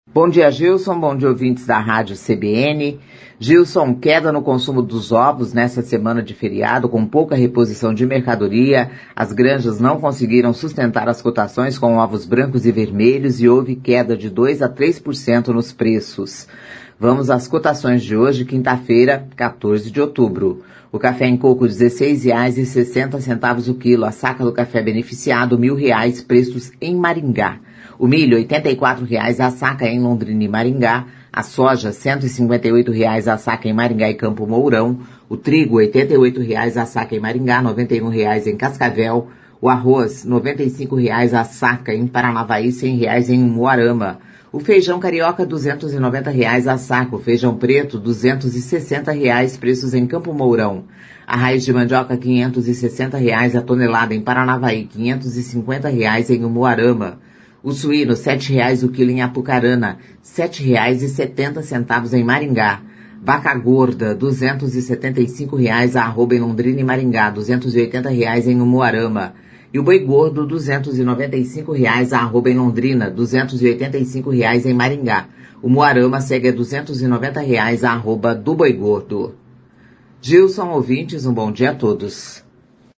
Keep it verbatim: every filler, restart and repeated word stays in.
Bom dia, Gilson. Bom dia, ouvintes da Rádio C B N. Gilson, queda no consumo dos ovos nessa semana de feriado, com pouca reposição de mercadoria. As granjas não conseguiram sustentar as cotações com ovos brancos e vermelhos e houve queda de dois a três por cento nos preços. Vamos às cotações de hoje, quinta-feira, quatorze de outubro. O café em coco, dezesseis reais e sessenta centavos o quilo. A saca do café beneficiado, mil reais, preços em Maringá. O milho, oitenta e quatro reais a saca em Londrina e Maringá. A soja, cento e cinquenta e oito reais a saca em Maringá e Campo Mourão. O trigo, oitenta e oito reais a saca em Maringá, noventa e um reais em Cascavel. O arroz, noventa e cinco reais a saca em Paranavaí, cem reais em Umuarama. O feijão carioca, duzentos e noventa reais a saca. O feijão preto, duzentos e sessenta reais, preços em Campo Mourão. A raiz de mandioca, quinhentos e sessenta reais a tonelada em Paranavaí, quinhentos e cinquenta reais em Umuarama. O suíno, sete reais o quilo em Apucarana, sete reais e setenta centavos em Maringá. Vaca gorda, duzentos e setenta e cinco reais a arroba em Londrina e Maringá, duzentos e oitenta reais em Umuarama. E o boi gordo, duzentos e noventa e cinco reais a arroba em Londrina, duzentos e oitenta e cinco reais em Maringá. O Umuarama segue a duzentos e noventa reais a arroba do boi gordo. Gilson, ouvintes, um bom dia a todos.